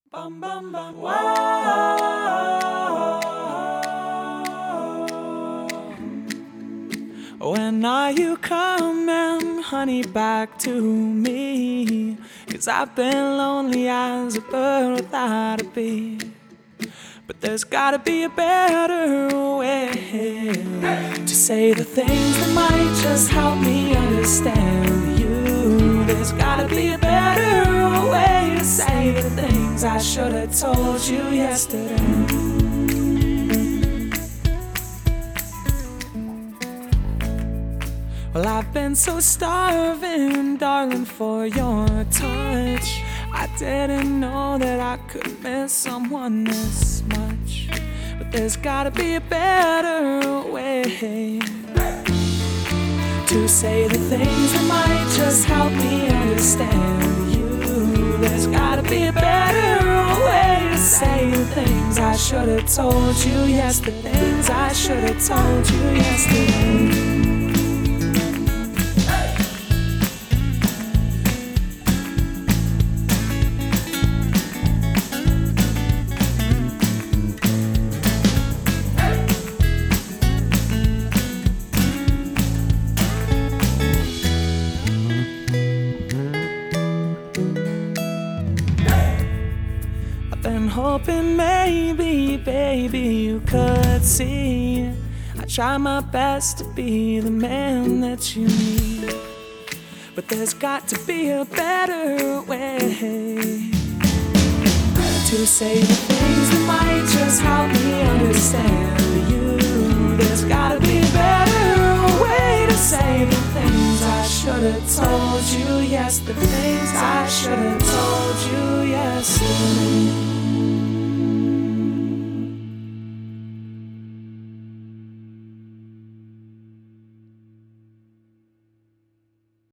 Bum bum bum wow. When are you coming, honey, back to me? 'Cause I've been lonely as a bird without a bee. But there's gotta be a better way to say the things that might just help me understand you. There's gotta be a better way to say the things I should have told you yesterday. Well, I've been so starving, darling, for your touch. I didn't know that I could miss someone this much. But there's gotta be a better way to say the things that might just help me understand you. There's gotta be a better way to say the things I should have told you yesterday. Things I should have told you yesterday. Been hoping maybe, baby, you could see I try my best to be the man that you need. But there's got to be a better way to say the things that might just help me understand you. There's gotta be a better way to say the things I should have told you. Yes, the things I should have told you